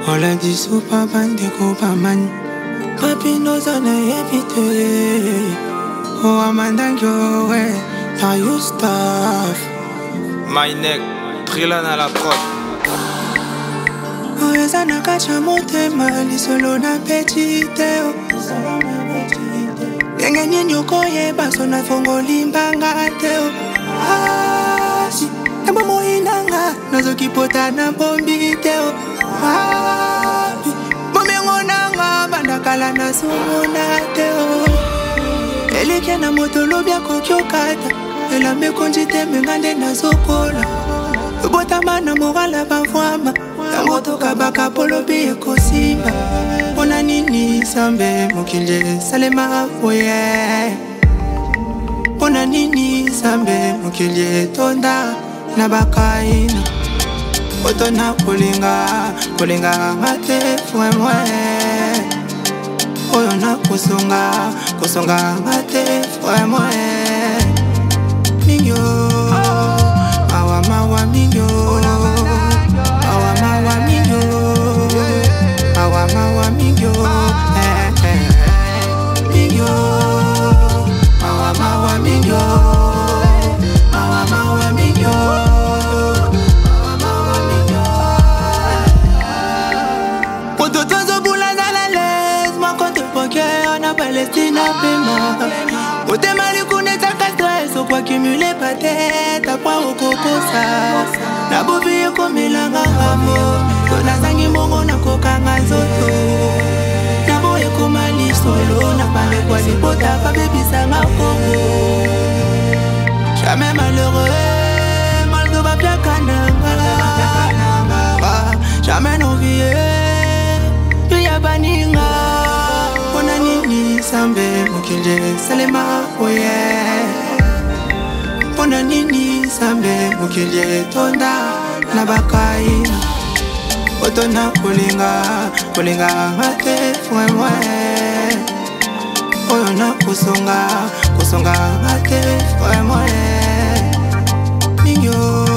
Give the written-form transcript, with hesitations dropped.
Ola di super bande kupa man. Papi knows on a everything. Oh, Amanda, now you stuff. My neck, Trillan à la prod. Oh, ezana kacha motema, li solo na petite. Yenga nyoko yeba, so na fongo limbanga teo. Si, namba mo inanga, nazo kipota na bombi teo. Momengo nanga, bandakala na sumuna teo. Eleke na moto lobia kokyokata. Ela me konjite mengande na zokola. Botama na morala bavwama. Yango toka baka polobi ekosimba. Pona nini sambe mukile salema oye. Pona nini sambe mukile tonda na bakaina. Otona kolinga ngate fwe mwe. Oyo na kusonga ngate fwe mwe. Mingyo, mawa mingyo, mawa mingyo, mawa mingyo, mingyo, mawa mingyo, mawa mingyo, Pototozo bula zalales, makonte poke ona Palestina pema. Ote mali kuneta stress, au quoi cumuler peut-être après au kokosa. Na bovi yoko milanga ngamo, tona zangi mongo na kokanga zoto. Na boye komali solo, na pale kwa lipota pa baby sanga kongo. Jamais malheureux, malgré ma pia kananga. Jamais n'envié, pia baninga. Pona nini sambe mukile salema oye. Pona nini sambe mukile tonda na bakaina. Otona kolinga ngate fwe mwe. Oyo na kusonga ngate fwe mwe. Mingyo.